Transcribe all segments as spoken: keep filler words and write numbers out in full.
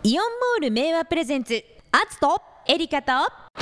イオンモール名和プレゼンツ、アツとエリカと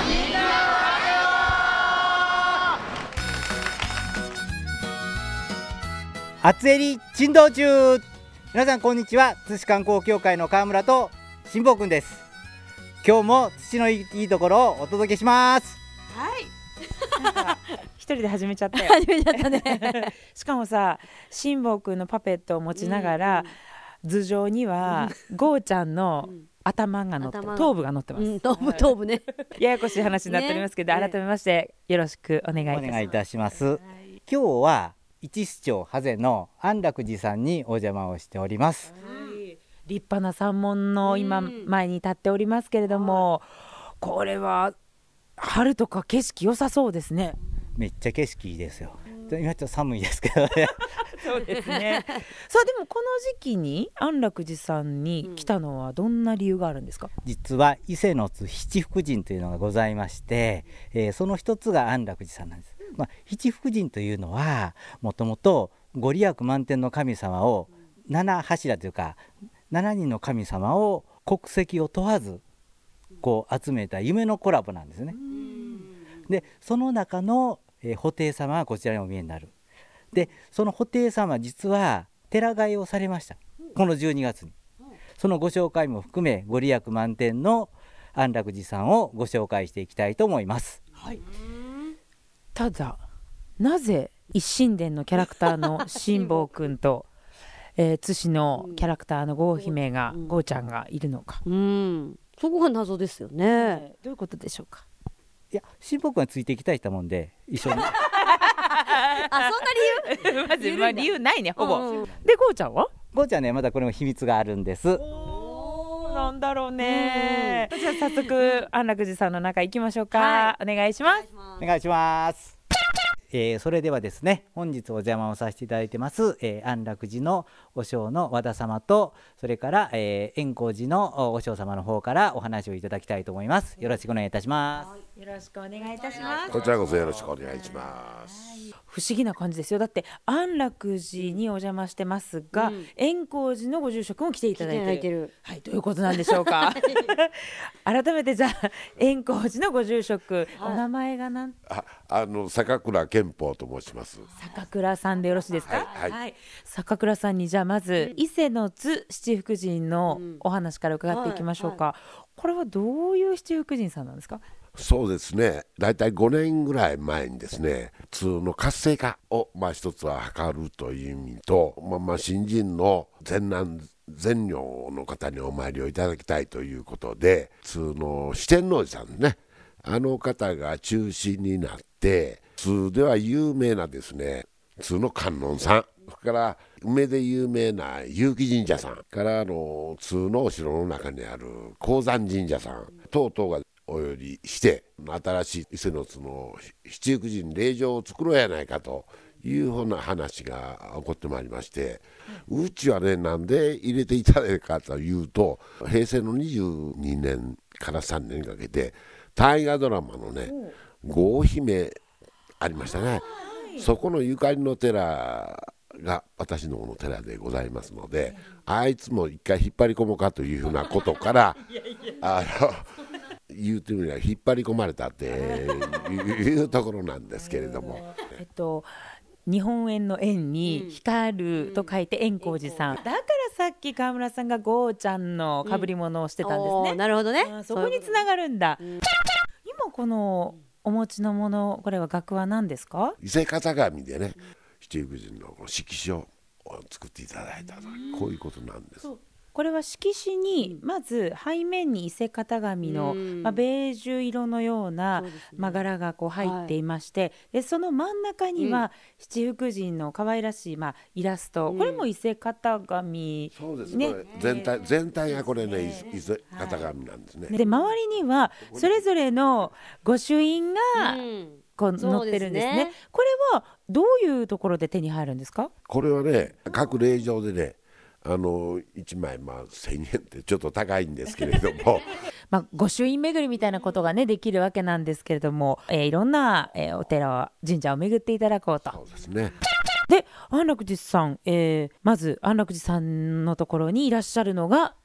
アツエリ珍道中。皆さんこんにちは。津市観光協会の川村と辛坊くんです。今日も津市のいいところをお届けします。 はい一人で始めちゃったよ始めちゃったねしかもさ、辛坊くんのパペットを持ちながら、うん、頭上にはゴーちゃんの頭が乗って、うん、頭部が乗ってます、 うん、頭部頭部ねややこしい話になっておりますけど、ね、改めましてよろしくお願いいたします。 お願いいたします、はい、今日は一市町ハゼの安楽寺さんにお邪魔をしております、 はい、立派な山門の今前に立っておりますけれども、うん、これは春とか景色良さそうですね。 めっちゃ景色いいですよ。今ちょっと寒いですけどねそうですねさあでもこの時期に安楽寺さんに来たのはどんな理由があるんですか？ 実は伊勢の津七福神というのがございまして、えー、その一つが安楽寺さんなんです、まあ、七福神というのはもともとご利益満天の神様を七柱というかしちにんの神様を国籍を問わずこう集めた夢のコラボなんですね。でその中の、えー、布袋様がこちらにお見えになる。でその布袋様実は寺替えをされました、このじゅうにがつに。そのご紹介も含めご利益満点の安楽寺さんをご紹介していきたいと思います、はい、 ただなぜ一神殿のキャラクターの辛坊くんとえー、津市のキャラクターのゴー姫が、うん、ゴーちゃんがいるのか、 うん、そこが謎ですよね、えー、どういうことでしょうか？ いや辛坊くんがついていきたいと思うんで一緒にあそんな理由まず、まあ、理由ないねほぼ、うんうん、でゴーちゃんはゴーちゃんねまだこれも秘密があるんです。 おーなんだろうね、うん、じゃあ早速安楽寺さんの中行きましょうか、はい、お願いしますお願いします。えー、それではですね本日お邪魔をさせていただいてます、えー、安楽寺の和尚の和田様とそれから、えー、円光寺の和尚様の方からお話をいただきたいと思います。よろしくお願いいたします。 よろしくお願いいたします。 こちらこそよろしくお願いします。 不思議な感じですよ。だって安楽寺にお邪魔してますが、うん、円光寺のご住職も来ていただいて る, いてるはいどういうことなんでしょうか改めてじゃあ円光寺のご住職、はい、お名前がなんああの坂倉憲法と申します。 坂倉さんでよろしいですか？ はいはいはい、 坂倉さんにじゃあまず、うん、伊勢の津七福神のお話から伺っていきましょうか、うんはいはい、これはどういう七福神さんなんですか？ そうですねだいたいごねんぐらい前にですね津の活性化を、まあ、一つは図るという意味と、まあ、まあ新人の善男善女の方にお参りをいただきたいということで津の四天王寺さんねあの方が中心になって津では有名なですね津の観音さんそれから梅で有名な結城神社さんからあの津のお城の中にある高山神社さん等々がお寄りして新しい伊勢の津の七福神霊場を作ろうやないかというふうな話が起こってまいりまして、うちはねなんで入れていただいたかというと平成のにじゅうにねんからさんねんかけて大河ドラマのね郷姫ありましたね、そこのゆかりの寺が私の方の寺でございますので、あいつも一回引っ張り込もうかというふうなことからあの言うてみれば引っ張り込まれたっていうところなんですけれども、 えっと日本円の円に光ると書いて円光寺さん、だからさっき川村さんがゴーちゃんの被り物をしてたんですね、 うん、なるほどね。 そこにつながるんだ、うん、今このお持ちのものこれは額は何ですか？ 伊勢型紙でね七福神の色紙を作っていただいたとこういうことなんです。 これは色紙にまず背面に伊勢型紙の、まあ、ベージュ色のような、ねまあ、柄がこう入っていまして、はい、でその真ん中には、うん、七福神の可愛らしい、まあ、イラスト、うん、これも伊勢型紙、 そうですね、全体全体がこれね伊勢型紙なんですね、 はい、で周りにはそれぞれの御朱印が、うんこう載ってるんですね。これはどういうところで手に入るんですか？ これはね各霊場でねあのいちまいまあせんえんってちょっと高いんですけれどもまあ御朱印巡りみたいなことがねできるわけなんですけれども、えー、いろんな、えー、お寺神社を巡っていただこうと。 そうですね。 で安楽寺さん、えー、まず安楽寺さんのところにいらっしゃるのが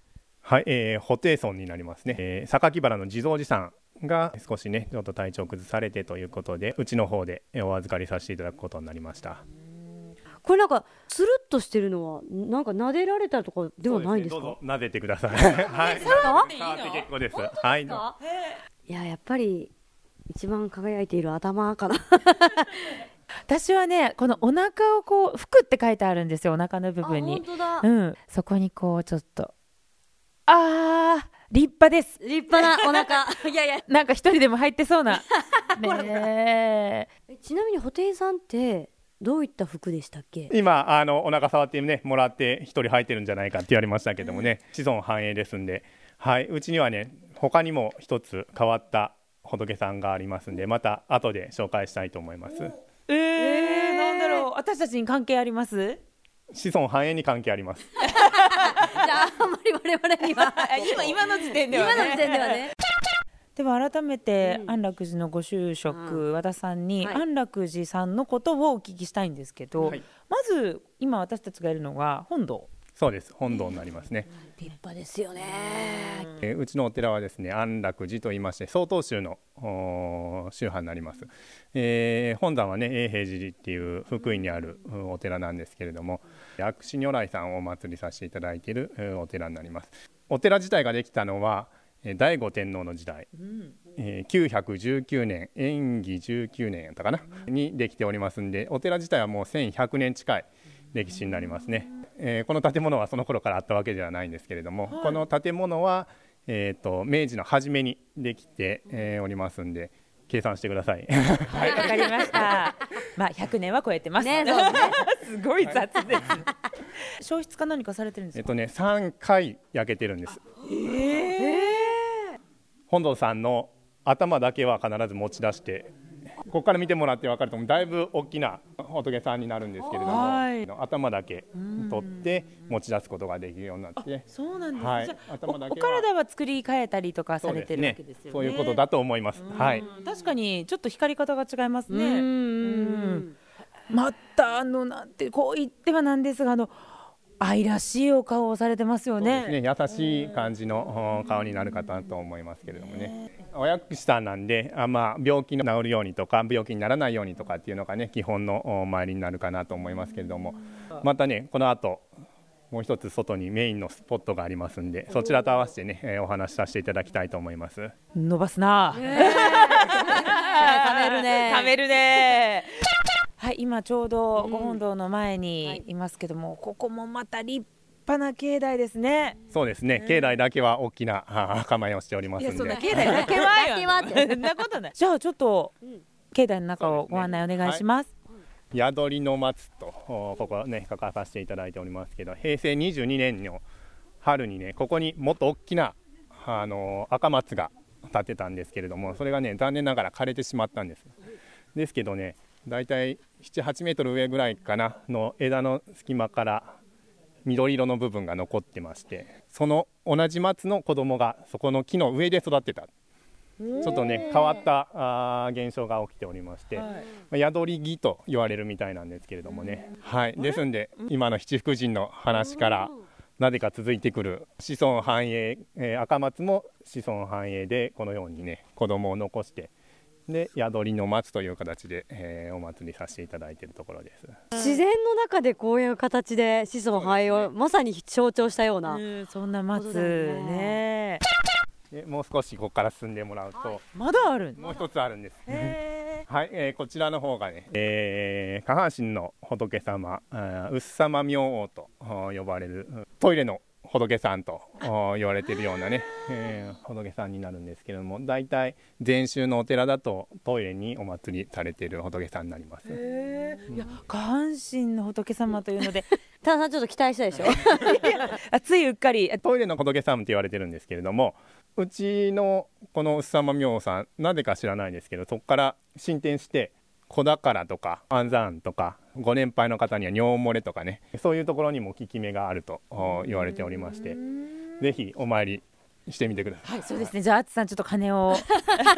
はい、えー、布袋村になりますね、えー、榊原の地蔵寺さんが少しねちょっと体調を崩されてということで、うちの方でお預かりさせていただくことになりました。 これなんかつるっとしてるのはなんか撫でられたとかではないんですか？ そうですね、どうぞ撫でてくださいはい、触って結構です。はい、 いややっぱり一番輝いている頭かな私はねこのお腹をこう服って書いてあるんですよ、お腹の部分に。 本当だ、 うん、そこにこうちょっとあー立派です。 立派なお腹いやいやなんか一人でも入ってそうなね。 ちなみに布袋さんってどういった服でしたっけ？ 今あのお腹触ってねもらって一人履いてるんじゃないかって言われましたけどもね、子孫繁栄ですんで、はい、うちにはね他にも一つ変わった仏さんがありますんで、また後で紹介したいと思います。 えー、えー、なんだろう、私たちに関係あります？ 子孫繁栄に関係ありますじゃああんまり我々には今, 今の時点ではね今の時点ではねでは改めて、うん、安楽寺のご住職、うん、和田さんに、はい、安楽寺さんのことをお聞きしたいんですけど、はい、まず今私たちがいるのが本堂。 そうです、本堂になりますね。 立派ですよね。 えー、うちのお寺はですね安楽寺と言いまして曹洞宗の宗派になります。えー、本山はね永平寺っていう福井にあるお寺なんですけれども、薬師如来さんをお祭りさせていただいているお寺になります。お寺自体ができたのは醍醐天皇の時代、うんえー、きゅうひゃくじゅうきゅうねん延暦じゅうきゅうねんやったかな、うん、にできておりますんで、お寺自体はもうせんひゃくねん近い歴史になりますね。えー、この建物はその頃からあったわけではないんですけれども、はい、この建物は、えー、と明治の初めにできて、えー、おりますんで計算してください。 はい、わかりました。まあひゃくねんは超えてます。 ね、そうねすごい雑です。消失か何かされてるんですか？ えっとねさんかい焼けてるんです。 えー、 本堂さんの頭だけは必ず持ち出して、ここから見てもらって分かると思う、だいぶ大きな仏さんになるんですけれども、頭だけ取って持ち出すことができるようになって。 そうなんですね。 はい、 じゃあ頭だけはお, お体は作り変えたりとかされてるわけですよね。 そういうことだと思います。はい、 確かにちょっと光り方が違いますね。うんうんまたあのなんてこう言ってはなんですが、あの愛らしいお顔をされてますよね。 そうですね、優しい感じの顔になるかなと思いますけれどもね。お薬師さんなんで、あ、まあ、病気の治るようにとか病気にならないようにとかっていうのがね基本のお参りになるかなと思いますけれども、またねこの後もう一つ外にメインのスポットがありますんで、そちらと合わせてね、えー、お話しさせていただきたいと思います。 伸ばすな、 えー、食べるね食べるねはい、今ちょうどご本堂の前にいますけども、うんはい、ここもまた立派な境内ですね。 そうですね、うん、境内だけは大きな構えをしておりますんで。 いやそんな境内だけはよそんなことない。じゃあちょっと、うん、境内の中をご案内お願いします。 宿りの松とここね書かさせていただいておりますけど、平成にじゅうにねんの春にねここにもっと大きなあの赤松が立ってたんですけれども、それがね残念ながら枯れてしまったんです。ですけどねだいたいななはちメートル上ぐらいかなの枝の隙間から緑色の部分が残ってまして、その同じ松の子供がそこの木の上で育ってた。ちょっとね変わったあ現象が起きておりまして、はいまあ、宿り木と言われるみたいなんですけれどもね、はい、ですんで今の七福神の話からなぜか続いてくる子孫繁栄、えー、赤松も子孫繁栄でこのようにね子供を残してで宿りの松という形で、えー、お祭りさせていただいているところです。 自然の中でこういう形で子孫繁栄をまさに象徴したような、 うん、そんな松ね。 でもう少しここから進んでもらうと、はい、 まだあるもう一つあるんです。はい、えー、こちらの方がね、えー、下半身の仏様、うっさま明王と呼ばれるトイレの仏さんと言われているようなね、えー、仏さんになるんですけれども、だいたい禅宗のお寺だとトイレにお祭りされている仏さんになります。 へー、うん、いや下半身の仏様というので田中さんちょっと期待したでしょあついうっかりトイレの仏さんって言われてるんですけれども、うちのこのうっさま明王さんなぜか知らないですけど、そこから進展して子宝とか安産とかご年配の方には尿漏れとかね、そういうところにも効き目があると言われておりまして、ぜひお参りしてみてください。 はい、そうですね。じゃああつさんちょっと鐘を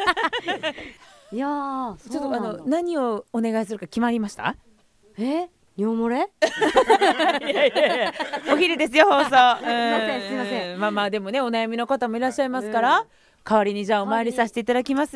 いやーちょっとあの何をお願いするか決まりました？ え尿漏れ？ いやいやいやお昼ですよ放送。すいませんすいません。 まあまあでもねお悩みの方もいらっしゃいますから、代わりにじゃあお参りさせていただきます。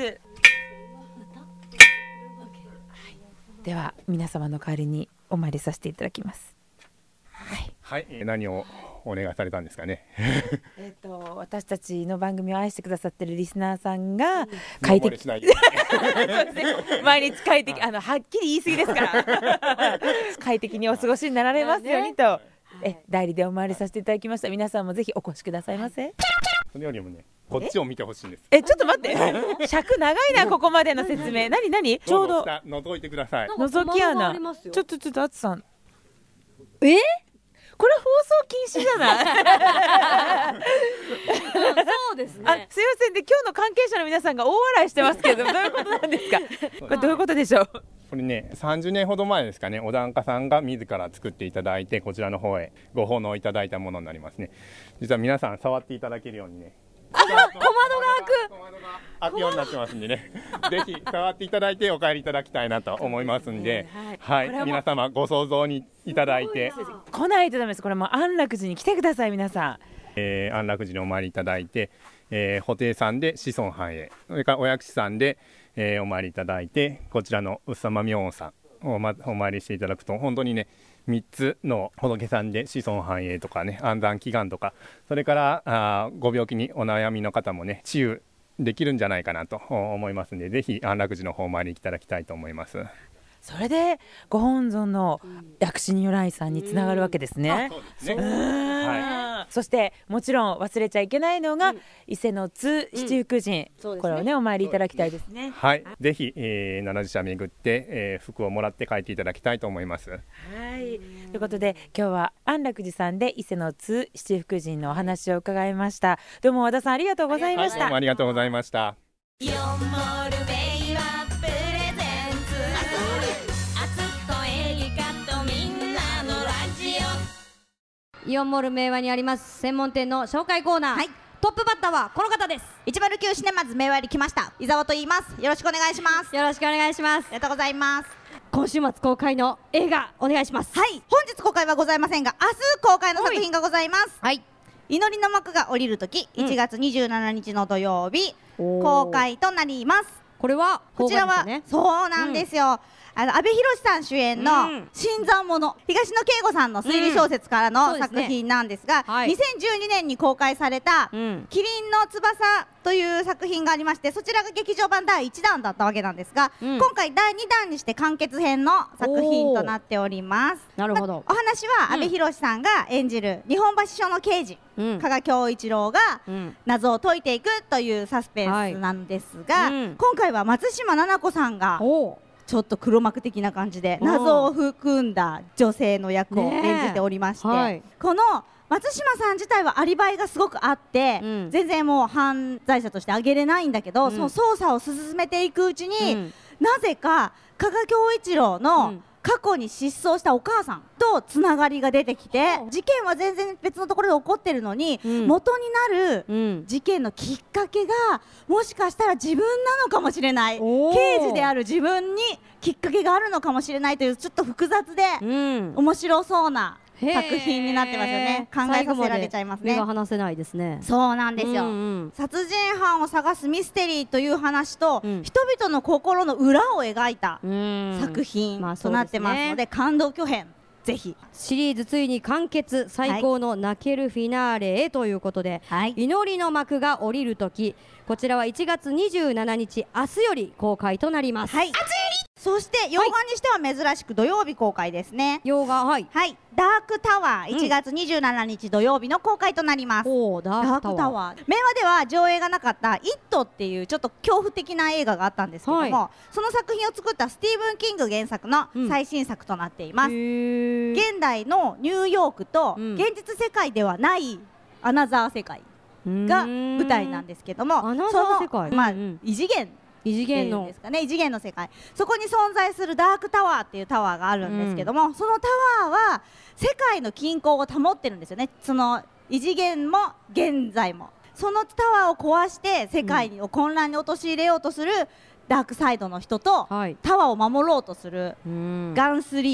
では皆様の代わりにお参りさせていただきます。はい、 はい、何をお願いされたんですかね。 えっと私たちの番組を愛してくださってるリスナーさんが快適しない毎日快適あのはっきり言い過ぎですから快適にお過ごしになられますようにと、え代理でお参りさせていただきました。皆さんもぜひお越しくださいませ。 それよりもねこっちを見てほしいんです。 えちょっと待って尺長いなここまでの説明。何何ちょうど覗いてください。 覗き穴ちょっとちょっとあつさんえこれ放送禁止じゃないそうですね。 あすいませんで今日の関係者の皆さんが大笑いしてますけどどういうことなんですかこれどういうことでしょう。 これねさんじゅうねんほど前ですかねお檀家さんが自ら作っていただいてこちらの方へご奉納いただいたものになりますね。実は皆さん触っていただけるようにね小窓が開く小窓が開くようになってますんでねぜひ触っていただいてお帰りいただきたいなと思いますんで、はい、はい、皆様ご想像にいただいて来ないとダメです。これもう安楽寺に来てください皆さん、 えー、安楽寺にお参りいただいて、えー、布袋さんで子孫繁栄それからお薬師さんで、えー、お参りいただいてこちらのうっさま明王さんを、ま、お参りしていただくと本当にねみっつの仏さんで子孫繁栄とかね安産祈願とかそれからあご病気にお悩みの方もね治癒できるんじゃないかなと思いますのでぜひ安楽寺の方参りいただきたいと思います。 それでご本尊の薬師如来さんにつながるわけですね。 そうですね、はい、そしてもちろん忘れちゃいけないのが、うん、伊勢の津七福神、うんね、これをねお参りいただきたいですね。 はい、ぜひ、えー、七寺社巡って、えー、福をもらって帰っていただきたいと思います。 はい、ということで今日は安楽寺さんで伊勢の津七福神のお話を伺いました。どうも和田さんありがとうございました。 はい、どうもありがとうございました。 イオンモール明和にあります専門店の紹介コーナー、はい、トップバッターはこの方です。 いちまるきゅうシネマズ明和に来ました伊沢と言います。よろしくお願いします。 よろしくお願いします。 ありがとうございます。 今週末公開の映画お願いします。 はい、本日公開はございませんが明日公開の作品がございます。はい、祈りの幕が降りるとき、いちがつにじゅうしちにちの土曜日、うん、公開となります。 これはこちらは、ね、そうなんですよ、うん、あの阿部寛さん主演の新参者、東野圭吾さんの推理小説からの作品なんですが、うんねはい、にせんじゅうにねんに公開された、うん、キリンの翼という作品がありまして、そちらが劇場版だいいちだんだったわけなんですが、うん、今回だいにだんにして完結編の作品となっております。 なるほど、 ま、お話は阿部寛さんが演じる日本橋署の刑事、うん、加賀恭一郎が謎を解いていくというサスペンスなんですが、はいうん、今回は松嶋菜々子さんがちょっと黒幕的な感じで謎を含んだ女性の役を演じておりまして、はい、この松嶋さん自体はアリバイがすごくあって、うん、全然もう犯罪者として挙げれないんだけど、うん、その捜査を進めていくうちに、うん、なぜか加賀恭一郎の、うん過去に失踪したお母さんとつながりが出てきて、事件は全然別のところで起こってるのに、うん、元になる事件のきっかけがもしかしたら自分なのかもしれない、刑事である自分にきっかけがあるのかもしれないというちょっと複雑で、うん、面白そうな作品になってますよね。考えさせられちゃいますね。 目が離せないですね。 そうなんですよ、うんうん、殺人犯を探すミステリーという話と、うん、人々の心の裏を描いた作品となってますので、まあ、でね、感動巨編ぜひ。 シリーズついに完結、最高の泣けるフィナーレへということで、はい、祈りの幕が降りるとき、こちらはいちがつにじゅうしちにち明日より公開となります。はい、 そして洋画にしては珍しく土曜日公開ですね。 洋画、はい、 はい、ダークタワーいちがつにじゅうしちにち土曜日の公開となります。 おー、ダークタワー。 明和では上映がなかった「イット!」っていうちょっと恐怖的な映画があったんですけども、はい、その作品を作ったスティーブン・キング原作の最新作となっています。うん、現代のニューヨークと現実世界ではないアナザー世界が舞台なんですけども、 アナザー世界、 まあ、異次元異次元のですかね、異次元の世界、そこに存在するダークタワーっていうタワーがあるんですけども、うん、そのタワーは世界の均衡を保ってるんですよね。その異次元も現在もそのタワーを壊して世界を混乱に陥れようとするダークサイドの人と、はい、タワーを守ろうとするガンスリーガン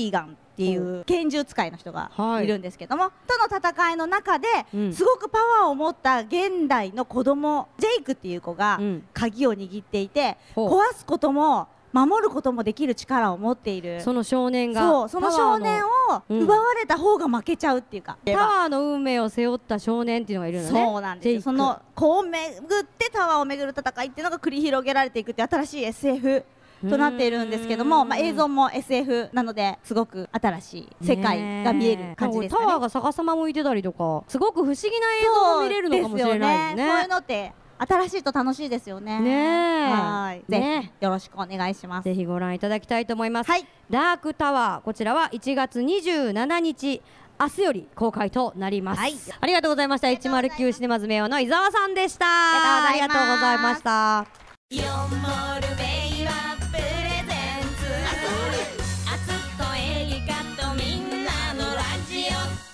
っていう拳銃使いの人がいるんですけども、はい、との戦いの中ですごくパワーを持った現代の子供ジェイクっていう子が鍵を握っていて、うん、壊すことも守ることもできる力を持っているその少年がそうその少年を奪われた方が負けちゃうっていうか、 うん、タワーの運命を背負った少年っていうのがいるのね。 そうなんですよ。そのこう巡ってタワーを巡る戦いっていうのが繰り広げられていくっていう新しい エスエフ となっているんですけども、まあ、映像も エスエフ なのですごく新しい世界が見える感じですかね。 タワーが逆さま向いてたりとかすごく不思議な映像を見れるのかもしれないですね。 そういうのって新しいと楽しいですよね。 ねえ、 はい、ぜひよろしくお願いします。 ぜひご覧いただきたいと思います。 はい、 ダークタワー、こちらはいちがつにじゅうしちにち明日より公開となります。はい、ありがとうございました。いちまるきゅうシネマズ名誉の伊沢さんでした。ありがとうございました。イオンモールベイはプレゼンツアツとエリカとみんなのラジオ。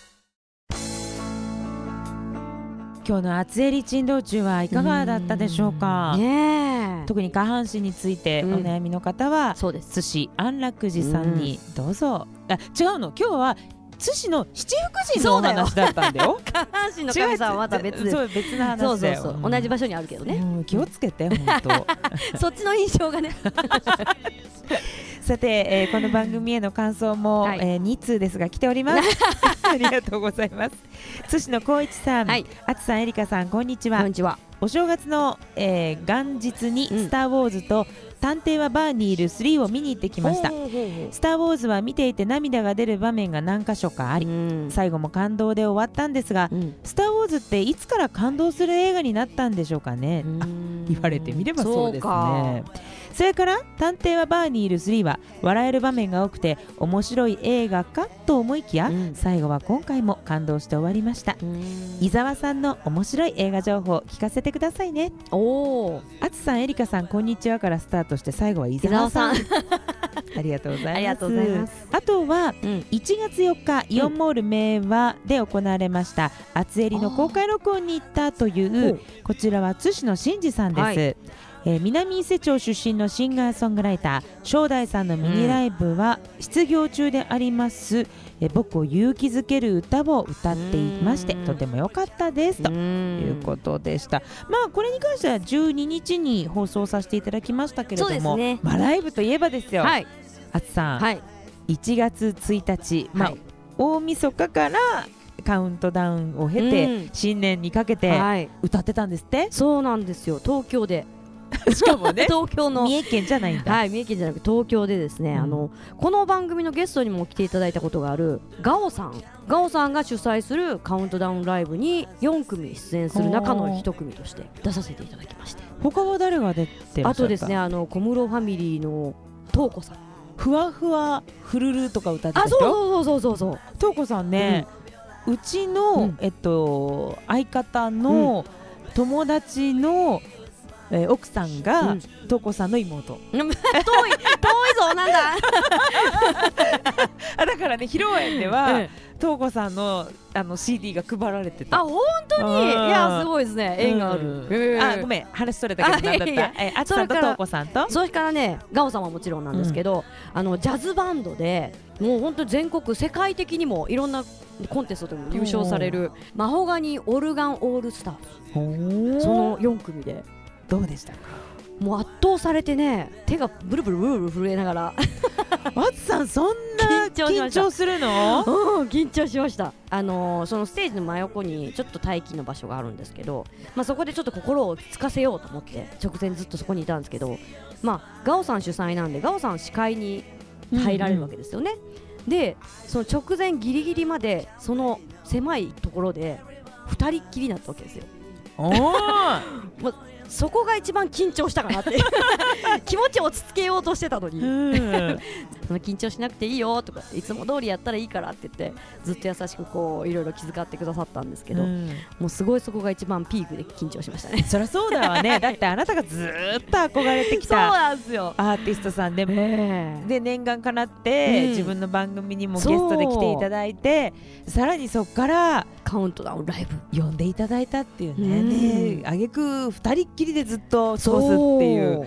今日の厚襟珍道中はいかがだったでしょうか。ね、特に下半身についてお悩みの方は、うん、そうです、津市安楽寺さんにどうぞ、うん、あ違うの今日は津市の七福神のお話だったんだよ。 下半身の神さんはまた別でそう別な話だよ。そうそうそう、うん、同じ場所にあるけどね、 うん、気をつけて本当そっちの印象がねさて、えー、この番組への感想も、はい、えー、に通ですが来ておりますありがとうございます。津市の光一さん、はい、あつさん、えりかさん、こんにちは。 こんにちは。 お正月の、えー、元日にスターウォーズと探偵はバーにいるスリーを見に行ってきました。スターウォーズは見ていて涙が出る場面が何箇所かあり、うん、最後も感動で終わったんですが、うん、スターウォーズっていつから感動する映画になったんでしょうかね。あ、言われてみればそうですね。それから探偵はバーにいるスリーは笑える場面が多くて面白い映画かと思いきや、うん、最後は今回も感動して終わりました。伊沢さんの面白い映画情報聞かせてくださいね。おー、あつさん、えりかさん、こんにちはからスタートして最後は伊沢さんありがとうございます。ありがとうございます。あとは、うん、いちがつよっかイオンモール明和で行われました厚襟の公開録音に行ったという、こちらは津市の新次さんです。はい、えー、南伊勢町出身のシンガーソングライター正代さんのミニライブは失業中であります、うん、え僕を勇気づける歌を歌っていましてとても良かったですということでした。まあこれに関してはじゅうににちに放送させていただきましたけれども、ね、まあライブといえばですよ、はい、あつさん、はい、いちがつついたち、まあ、はい、大晦日からカウントダウンを経て、うん、新年にかけて歌ってたんですって、はい、 そうなんですよ。東京でしかもね東京の三重県じゃないんだ。 はい、三重県じゃなくて東京でですね、うん、あのこの番組のゲストにも来ていただいたことがあるガオさんガオさんが主催するカウントダウンライブによんくみ出演する中のいち組として出させていただきまして、 他は誰が出てらっしゃった？ あとですね、あの小室ファミリーのトウコさん、 ふわふわフルルとか歌ってた人。 あ、そうそうそうそうそう、 トウコさんね、うん、うちの、うん、えっと相方の友達の、えー、奥さんがトウコさんの妹。 遠い遠いぞなんだあ、だからね、披露宴では、うん、トウコさんのあの シーディー が配られてた。 あ、本当に。いや、すごいですね、縁がある、 うん、あ、ごめん、話それたけど、なんだった。え、あつさんとトウコさんと、 それからね、ガオさんはもちろんなんですけど、うん、あのジャズバンドでもう本当全国世界的にもいろんなコンテストでも優勝されるマホガニオルガンオールスターズ、そのよん組でどうでしたか？ もう圧倒されてね、手がブルブルブルブル震えながらあつさんそんな緊張するの？ うん、緊張しました。あのー、そのステージの真横にちょっと待機の場所があるんですけど、まあ、そこでちょっと心を落ち着かせようと思って直前ずっとそこにいたんですけど、まあ、ガオさん主催なんでガオさん司会に入られるわけですよね、うんうん、でその直前ギリギリまでその狭いところでふたりっきりになったわけですよ。おーそこが一番緊張したかなって気持ちを落ち着けようとしてたのに緊張しなくていいよとかいつも通りやったらいいからって言ってずっと優しくこういろいろ気遣ってくださったんですけど、うん、もうすごいそこが一番ピークで緊張しましたね。 そりゃそうだわねだってあなたがずーっと憧れてきたそうなんですよ、 アーティストさんで、えー、で念願かなって、うん、自分の番組にもゲストで来ていただいて、さらにそこからカウントダウンライブ呼んでいただいたっていうね、うん、で挙句ふたりっきりでずっと過ごすっていう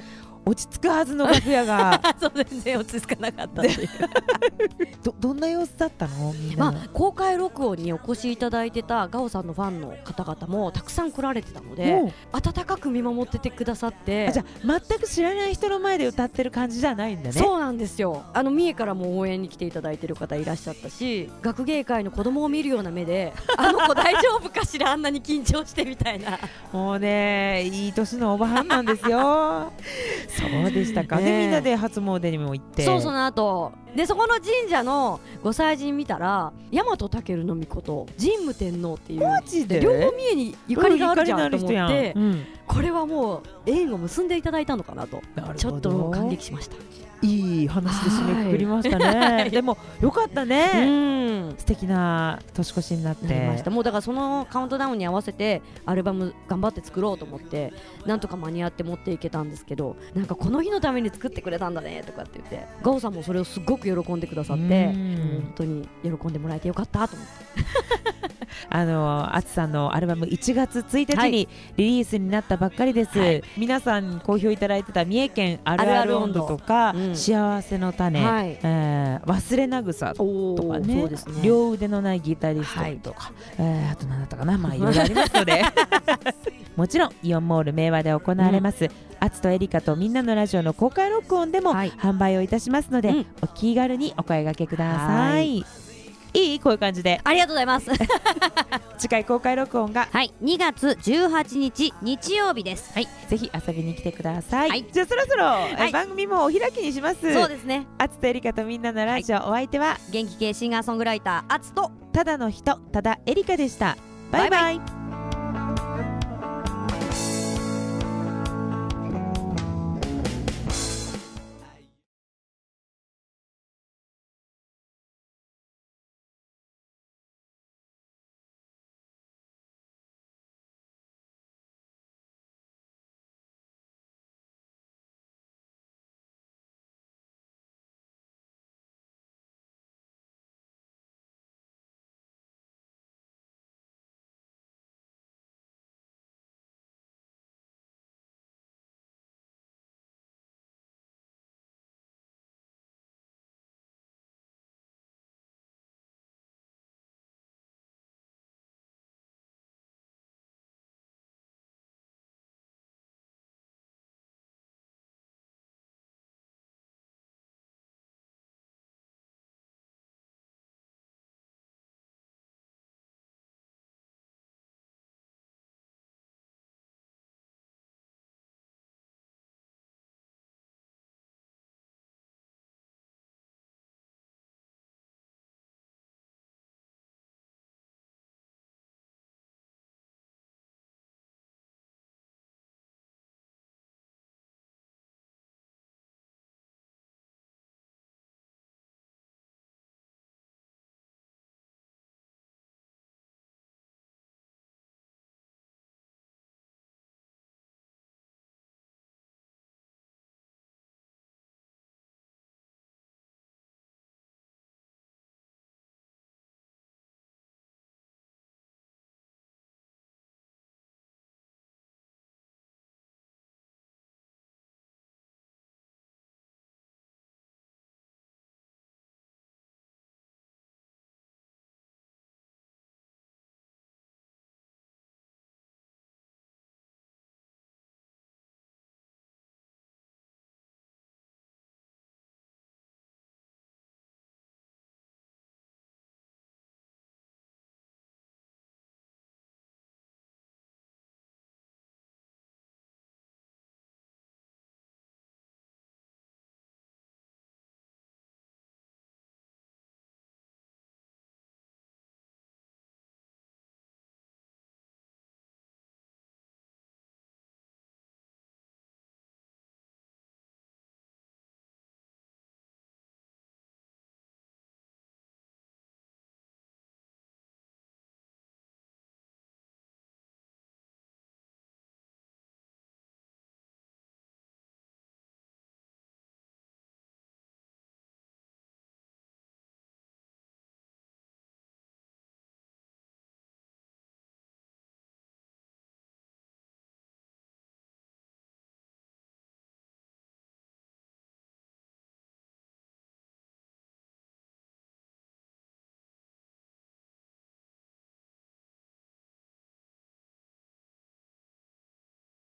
落ち着くはずの楽屋がそう全然落ち着かなかったっていうど, どんな様子だったのみんな、 まあ、公開録音にお越しいただいてたガオさんのファンの方々もたくさん来られてたので、温かく見守っててくださって。 あ、じゃあ全く知らない人の前で歌ってる感じじゃないんだね。 そうなんですよ。あの三重からも応援に来ていただいてる方いらっしゃったし、学芸会の子供を見るような目であの子大丈夫かしら、あんなに緊張してみたいなもうね、いい年のおばはんなんですよそうでしたかね。でみんなで初詣にも行って、 そうその後でそこの神社のご祭神見たら、大和武尊の御事神武天皇っていうマジで両方三重にゆかりがあるじゃんと思って、 うん、 これはもう縁を結んでいただいたのかなと、ちょっともう感激しました。 いい話で締めくくりましたねでもよかったね、うん、素敵な年越しになってなりました。もうだからそのカウントダウンに合わせてアルバム頑張って作ろうと思ってなんとか間に合って持っていけたんですけど、なんかこの日のために作ってくれたんだねとかって言ってガオさんもそれをすごく喜んでくださって、本当に喜んでもらえてよかったと思ってあのあつさんのアルバムいちがつついたちにリリースになったばっかりです、はい、皆さん好評いただいてた三重県あるある温度とか、うん、幸せの種、はい、えー、忘れなぐさとか ね, ね両腕のないギタリストとか、はい、えー、あと何だったかな、まあいろいろありますのでもちろんイオンモール明和で行われます、うん、あつとエリカとみんなのラジオの公開録音でも販売をいたしますので、うん、お気軽にお声掛けください。いいこういう感じでありがとうございます次回公開録音がはいにがつじゅうはちにち日曜日です。はい、 ぜひ遊びに来てください、はい、じゃあそろそろ、はい、番組もお開きにします。 そうですね。 あつとエリカとみんなのラジオ、はい、お相手は元気系シンガーソングライターあつとただの人ただエリカでした。バイバイ、バイバイ。